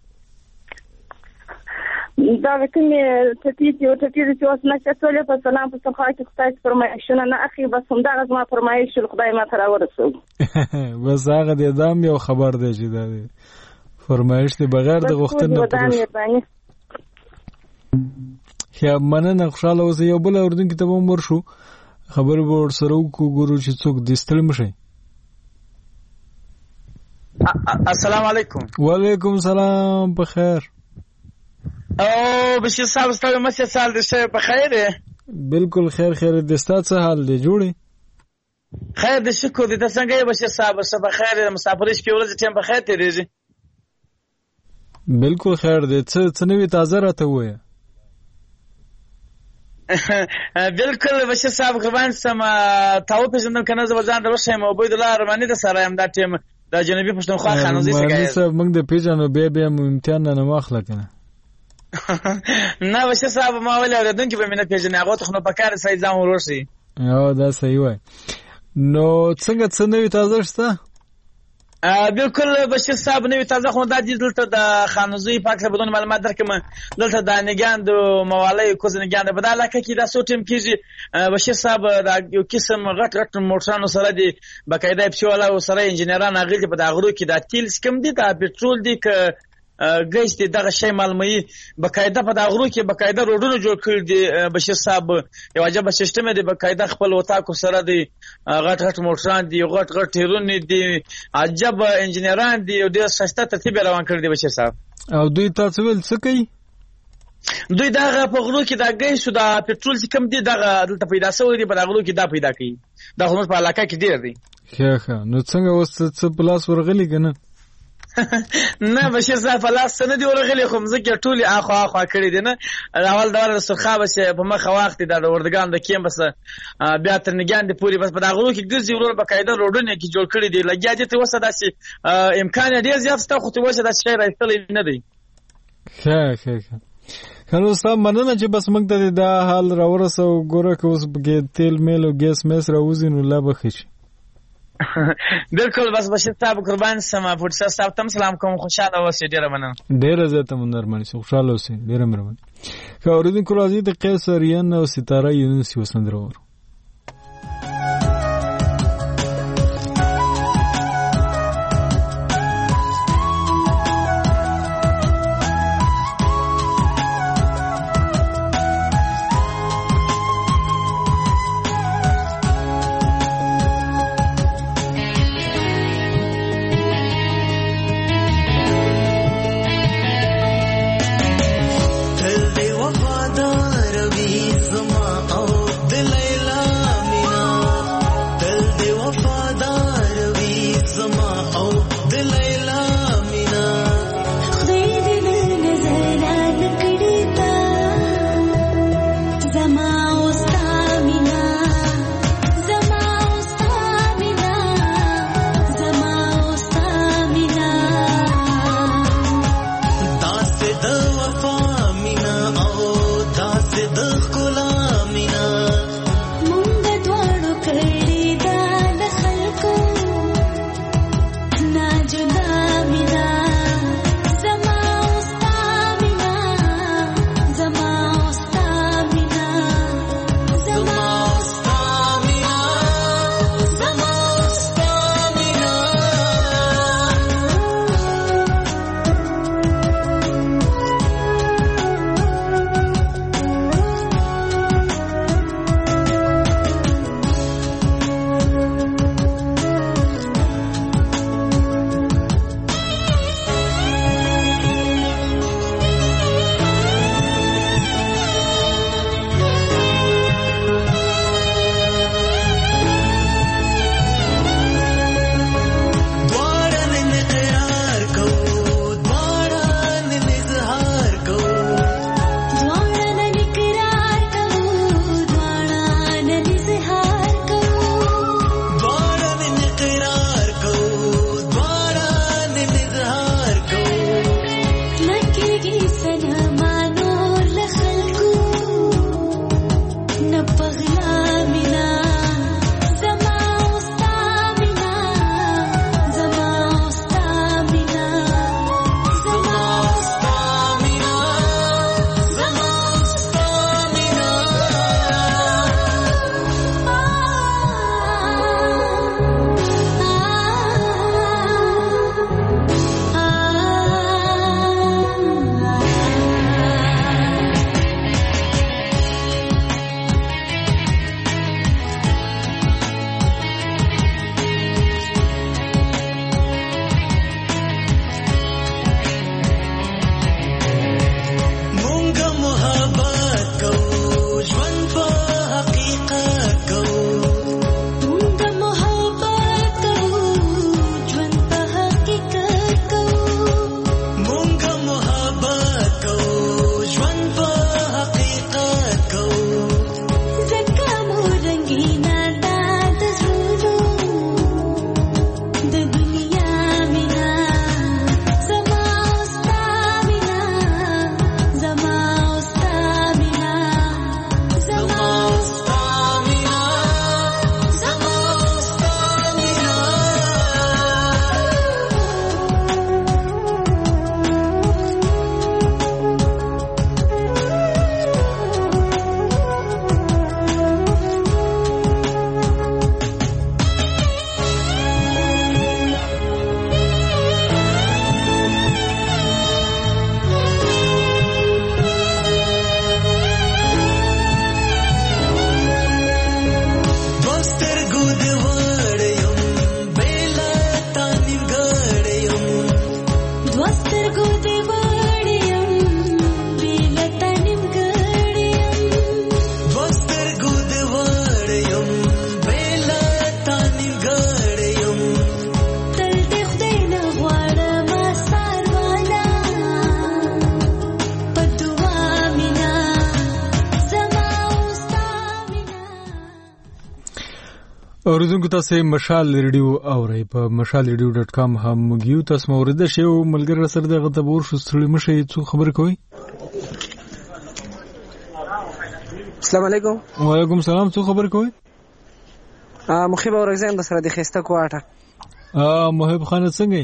دا کومه تفصیل او تفصیل چې اوس نه کتلې په سلام په خاطر خدای فرمایشونه نه اخی بس هم دا غزما فرمایش خدای ما تر ورسو بس هغه د دام یو خبر دی چې دا فرمایش دی بغیر د غوښتنې نه پروش یا مننه خوشاله اوسه یو بل اردن کې ته عمر شو خبر به ور سره وګورو چې څوک دستل مشي السلام علیکم وعلیکم السلام په خیر او بشیر صاحب ستاسو مسجد سال دې شه په خیر بالکل خیر خیر دې ستاسو حال دی جوړي خیر دې شکر دې څنګه یې بشیر صاحب شه په خیر مسافرش کې ورځ ټیم په خیر تیریږي بالکل خیر دې څه څه نوې تازه راته وایي بالکل بشیر صاحب قربان سم تاو پېژندم کنه زه ځان راوښیم او عبید الله رمانی د سره هم دا ټیم د جنوبي پښتونخوا خانوزي څخه مې صاحب موږ د پیژنو به به امتحان نه واخله کنه نه بشیر صاحب ما ولې اوریدونکو به مینه پیژنې هغه ته خو په کار سای ځم ورشي یو دا صحیح وای نو څنګه څه نوې تازه شته بالکل بشیر صاحب نوې تازه خو د دلته د خانوزي پاک بدون معلومات درکمه دلته د نگان د موالي کوز نگان په داله کې دا سوټیم کیږي بشیر صاحب د یو قسم غټ غټ موټرانو سره دی بقاعده پښواله او سره انجنیران غلي په دغړو کې د تیل سکم دي د پټرول دي ک ګیس دي دغه شی معلومي بقاعده په دغړو کې بقاعده روډونو جوړ کړی دي بشیر صاحب یو عجب سیستم دی بقاعده خپل وتاکو سره دی غټ غټ موټران دي غټ غټ ټیرونه دي عجب انجنیران دي او ډیر سسته ترتیب روان کړی دی بشیر صاحب او دوی تاسو ول څه کوي دوی دغه په غلو کې د ګیس او د پټرول چې کم دي دغه دلته پیدا شوی دی په دغړو کې دا پیدا کوي دا خو په علاقه کې ډیر دي ښه ښه نو څنګه اوس څه پلاس ورغلی کنه نه بشیر صاحب لاس نه دی ورغلی خو مزه ټولي اخو اخو کړی دی نه اول دا سرخه بس په مخه وخت د وردګان د کیم بس بیا تر نگان دی پوری بس په دغه کې ګرځي ورور په قاعده روډونه کې جوړ کړی دی لګیا دي ته وسه داسي امکان ډیر زیات ست خو ته وسه داسي شی راځي نه دی ښه ښه ښه خلوص صاحب مننه چې بس موږ ته دا حال راورسو ګوره که اوس کې تیل میل او ګیس میس راوځي نو لا بخښي بالکل بس بشیر صاحب قربان سما پورسه صاحب تم سلام کوم خوشاله اوسې ډیره مننه ډیره زیاته مننه خوشاله اوسې ډیره مهرباني که اوریدونکو راځي د قیصر ین او ستاره یونس یو سندرور وفادار وی زما او دلیل اوریدونکو تاسو مشال ریډیو اورئ په مشال ریډیو ډاټ کام هم موږ تاسو مورده شیو ملګری سره دغه تبور شو ستړي مشه څو خبر کوي. السلام علیکم. وعلیکم السلام. څو خبر کوي؟ ا محب اورګزین د سره د خسته کوټه. ا محب خان څنګه؟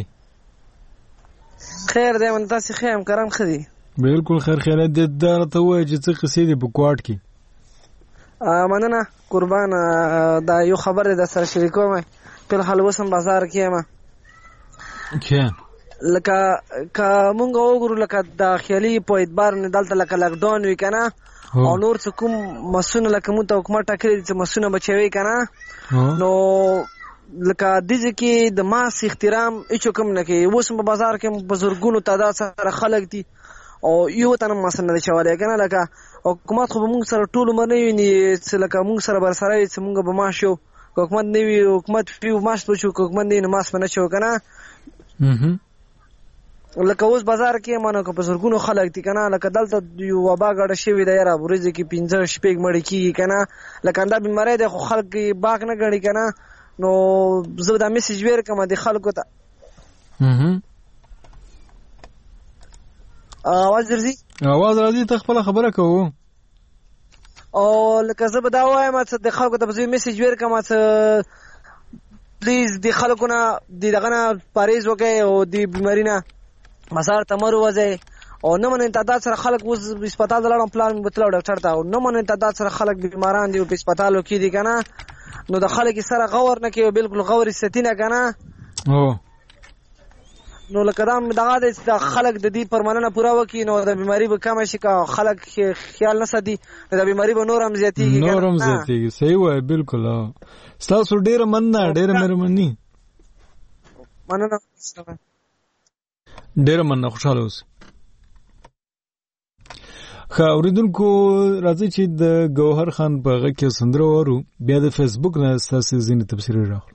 خیر دی من تاسو خیم کرم خدي. بالکل خیر خیر دې درته وای چې څه قصې دي په کوټ کې. ا مننه قربان دا یو خبر د سره شریکوم په حال وسم بازار کې ما. کې لکه کا مونږ وګورو لکه داخلي په اعتبار نه دلته لکه لاک ډاون وی کنه او نور څه کوم مسونه لکه مو ته حکومت ټاکلي چې مسونه بچوي کنه نو لکه دځ کې د ماس احترام هیڅ کوم نه کوي. وسم په بازار کې بزرګونو تعداد سره خلک دي او یو تنه مسنه د چواله کنه لکه حکومت خو موږ سره ټول مرنه ویني چې لکه موږ سره بر سره چې موږ به ماشو حکومت نه وی حکومت پیو ماش بچو حکومت نه ماس نه شو کنه لکه اوس بازار کې مانو کو بزرګونو خلک دي کنه لکه دلته یو وبا غړ شوی د یاره ورځ کې پنځه شپږ مړ کیږي کنه لکه دا بیماری د خلک باغ نه غړي کنه نو زه دا میسج ور کوم د خلکو ته. اواز درځي؟ اواز راځي. ته خپل خبره کوو او لکه زه به دا وایم چې د خلکو ته به میسج ور کوم چې پلیز د خلکو نه دغه نه پاریز وکړي او د بیماری نه مسار تمر وځي او نه من تعداد سره خلک اوس هسپتال لاړم پلان بتلو ډاکټر ته او نه من تعداد سره خلک بیماران دي په هسپتالو کې دي کنه نو د خلک سره غور نه کوي بالکل غور ستینه کنه او نو لکه دا دغه د خلک د دې پرماننه پورا وکي نو د بیماری به کم شي کا خلک خیال نه سدي د بیماری به نور هم زیاتیږي نور هم زیاتیږي. صحیح وای بالکل. تاسو ډیر مننه ډیر مهرباني مننه ډیر مننه خوشاله اوسئ. خا اوریدونکو راځي چې د گوهر خان په غږ کې سندره ورو بیا د فیسبوک نه تاسو زینې تفسیر راغلو.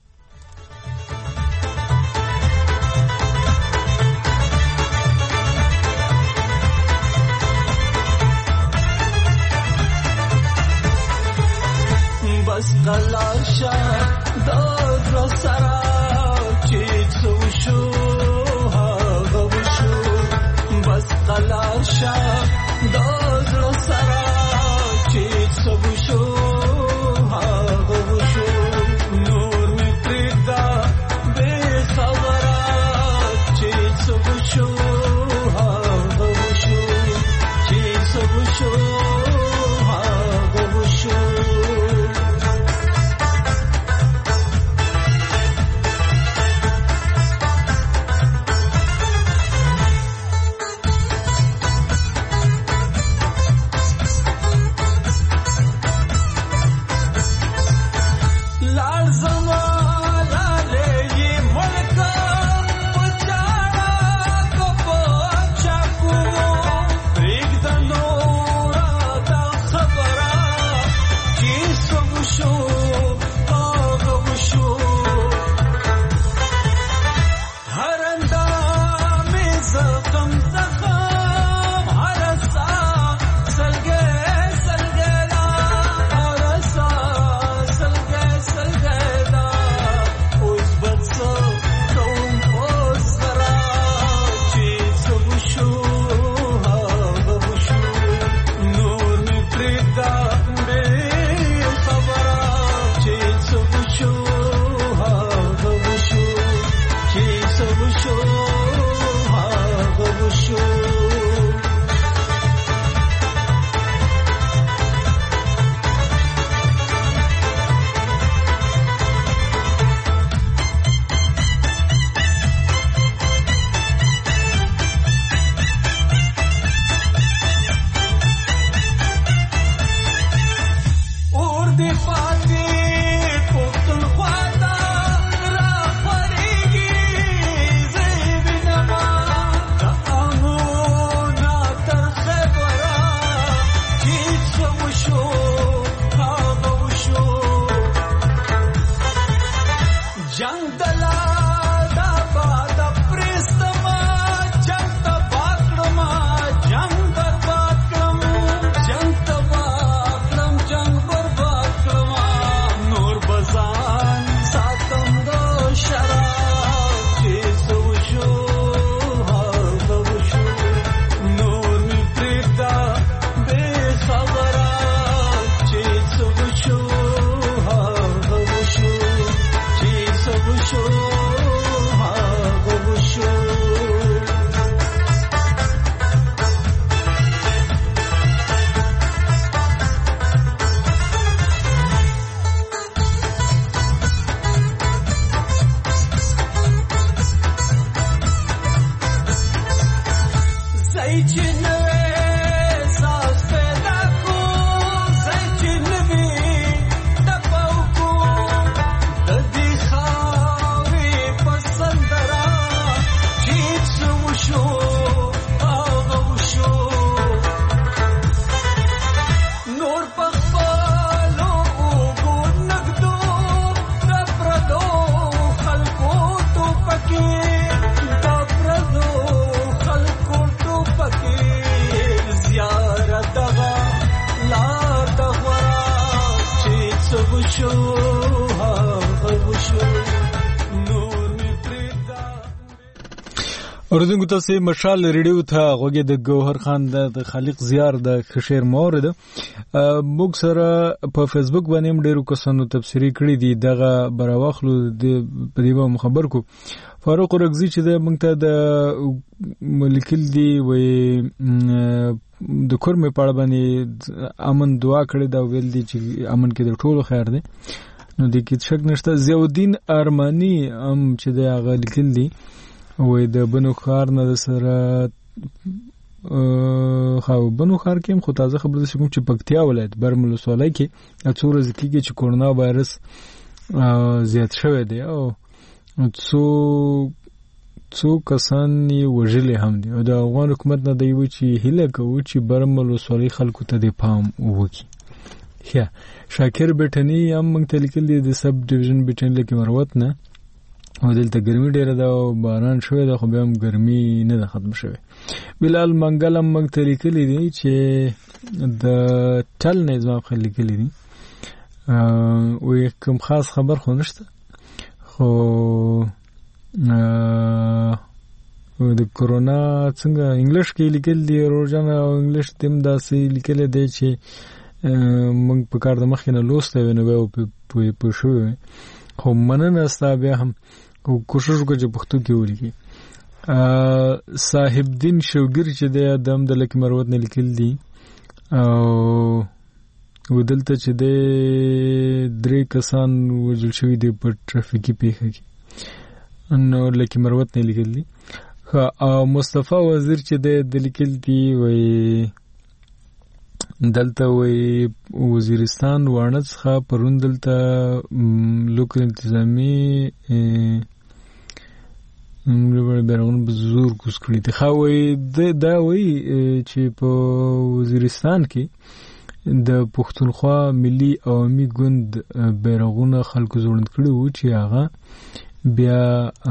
بس قلاشا داد را سرا چیت سوشو ها غوشو بس قلاشا داد را سرا چیت سوشو ها غوشو نور می پریدا بے خبرا چیت سوشو ها غوشو چیت سوشو ها غوشو Bazaar اوردونکو تاسو مشال ریډیو ته غوږی د گوهر خان د خالق زیار د خشیر مورد موږ سره په فیسبوک باندې ډیرو کسانو تبصری کړی دي دغه براواخلو د پدیبه مخبر کو فاروق رغزی چې د موږ ته د ملکل دی و د کورمه پاړه باندې امن دعا کړی دا ویل دي چې امن کې د ټولو خیر دی نو د کې شک نشته زیودین ارمانی ام چې د هغه لیکل دي وې د بنو خار نه سره خو بنو خار کې خو تازه خبره ده چې پکتیا ولایت برمل سوالای کې اڅور ځکه چې کورونا وایرس زیات شوی دی او څو څو کسان یې وژلې هم دي او د افغان حکومت نه دی چې هله کوي چې برمل سوالای خلکو ته د پام وکړي یا شاکر بټنی هم موږ ته لیکل دي د سب ډیویژن بټن لکه مروت نه او دلته ګرمي ډیره ده او باران شوی ده خو بیا هم ګرمي نه ده ختم شوی بلال منګل هم موږ ته لیکلی دی چې د ټل نه زما خپل لیکلی دي او کوم خاص خبر خو نشته خو د کورونا څنګه انګلیش کې لیکل دي روزانه او انګلیش تم داسې لیکل دي چې موږ په کار د مخینه لوسته ونه به په شو خو مننه ستا بیا هم کوشش وکړه چې پښتو کې ولیکي صاحب دین شوګر چې د ادم د لکه مروت نه لیکل دي او ودلته چې د درې کسان وژل شوي دي په ټرافیکي پیښه کې نو لکه مروت نه لیکل دي او مصطفی وزیر چې د لیکل دي وای دلته وی وزیرستان وانه څخه پرون دلته لوکل انتظامی موږ بیرغون بزرګ کوس کړی ته خو دا وی چې په وزیرستان کې د پښتونخوا ملي عوامي ګوند بیرغونه خلکو جوړند کړي وو چې هغه بیا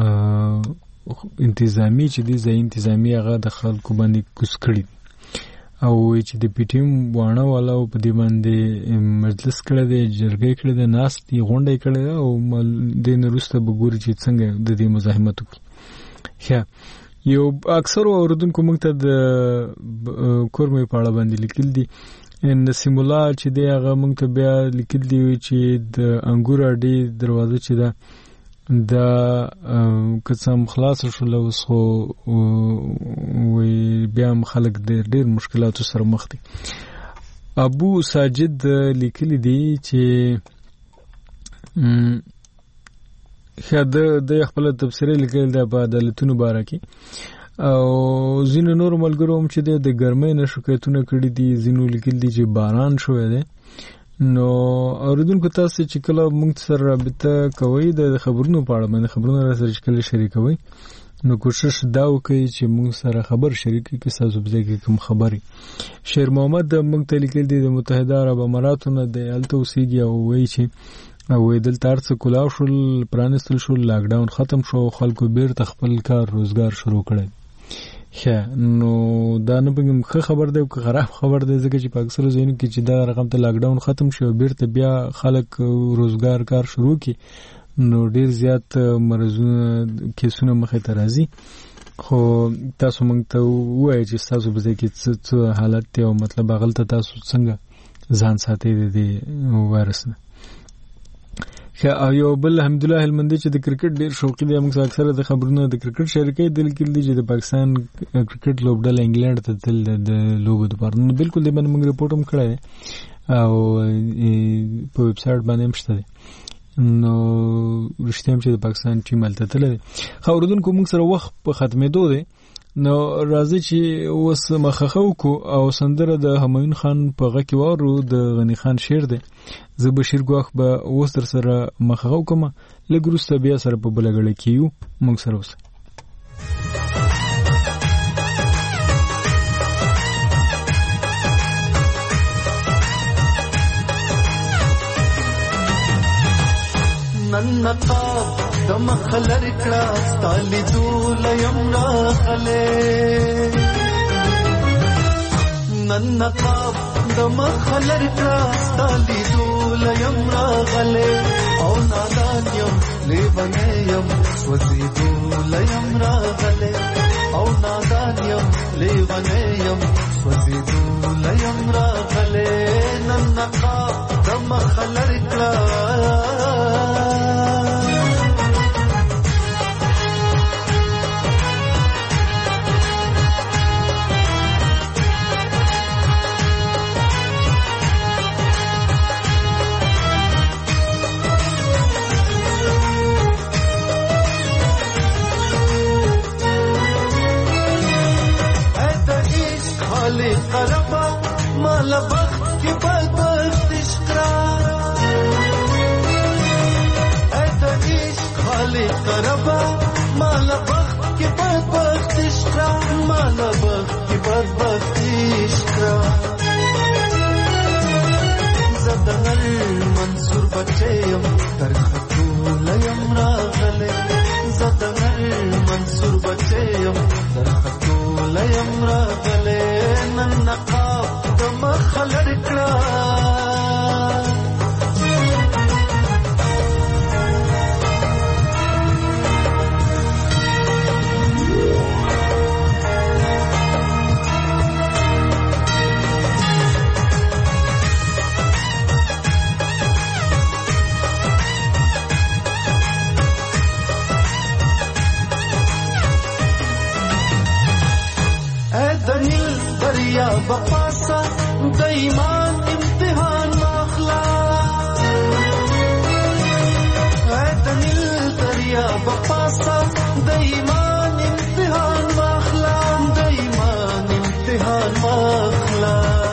انتظامی چې د ځای انتظامی هغه د خلکو باندې کوس کړي او چې د پی ټی ایم وانه والا په دې باندې مجلس کړی دی جرګې کړی دی ناست دی غونډه کړی دی او د نورسته بګوري چې څنګه د دې مزاحمت وکړي ښه یو اکثر اوردونکو موږ ته د کورمې پاړه باندې لیکل دي نسیم الله چې دی هغه موږ ته بیا لیکل دي چې د انګور اډې دروازه چې ده دا کڅم خلاص شول اوس خو وی بیا هم خلک ډېر ډېر مشکلاتو سره مخ دي ابو ساجد لیکلی دی چې خد د خپل تفسیر لیکل دی په عدالتونو باره کې او ځینو نور ملګرو هم چې د ګرمۍ نه شکایتونه کړي دي ځینو لیکل دي چې باران شوی دی نو اوریدونکو تاسو چې کله موږ سره رابطه کوئ د خبرونو په اړه باندې خبرونه را سره شکل شریکوي نو کوشش دا وکړئ چې موږ سره خبر شریک کړئ که تاسو به کې کوم خبري شیر محمد موږ ته لیکل دي د متحده عرب اماراتو نه د الته اوسېږي او وایي چې او دلته ارڅ کلاو شول پرانستل شول لاک ډاون ختم شو خلکو بیرته خپل کار روزګار شروع کړي ښه نو دا نه بګم ښه خبر دی او خراب خبر دی ځکه چې په اکثر ځینو کې چې دا رقم ته لاک ډاون ختم شي او بیرته بیا خلک روزګار کار شروع کړي نو ډیر زیات مرزونه کیسونه مخې ته راځي خو تاسو موږ ته وایي چې تاسو به کې څه حالت دی او مطلب هغلته تاسو څنګه ځان ساتي د وایرس نه ښه او یو بل الحمدلله هلمندي چې د کرکټ ډیر شوقي دی موږ اکثره د خبرونو د کرکټ شریکي دل کې دي چې د پاکستان کرکټ لوبډله انګلند ته تل د لوبو لپاره نو بالکل د باندې موږ رپورټ هم کړی او په ویب سایټ باندې هم شته نو رښتیا هم چې د پاکستان ټیم هلته تللی خو اردوونکو موږ سره وخت په ختمېدو دی نو راځي چې اوس مخخه وکړو او سندره د همایون خان په غږ کې واورو د غنی خان شعر دی زه بشیر ګواخ به اوس در سره مخخه وکړم لږ وروسته بیا سره په بله ګړۍ کې یو موږ سره اوسئ ನನ್ನ ದಮ ಖಲರ್ ಕಳ ತಾಲಿ ದೂಲಯಂ ರಾಖಲೆ ನನ್ನ ದಮ ಖಲರ್ ಕಳ ತಾಲಿ ದೂಲಯಂ ರಾಖಲೆ او نادانیم لیونیم سوزی دولیم راغله قربا مال بخت کی بدبخت اشکرا ایتا عشق خالق قربا مال بخت کی بدبخت اشکرا مال بخت کی بدبخت اشکرا زدنل منصور بچیم در خطولیم راغلی زدنل منصور بچیم در خطولیم راغلی نن نقاب دمخ لڑکڑا دریا بپاسا د ایمان امتحان واخلا اے دنیل دریا بپاسا د ایمان امتحان واخلا د ایمان امتحان واخلا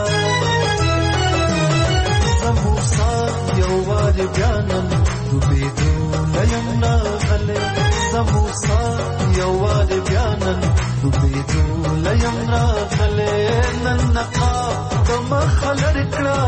زموسا یو وار بیانن دوبېدو لیم راغلی زموسا یو وار بیانن دوبېدو لیم راغلی نن نقاب دمخ لړکړه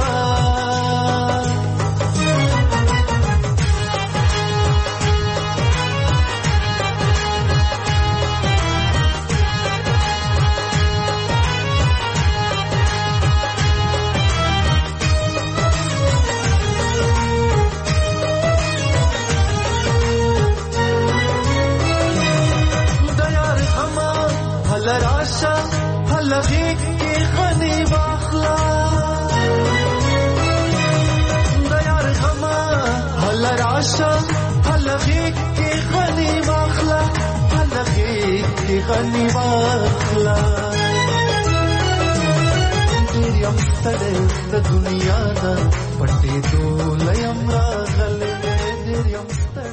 دیار غما هل راشه هل غیږ کې غني واخلا دیار غما هل راشه هل غیږ کې غني واخلا هل غیږ کې غني واخلا ډېر یم ستړی د دنیا نه پټېدو لیم راغلی ډېر یم ستړی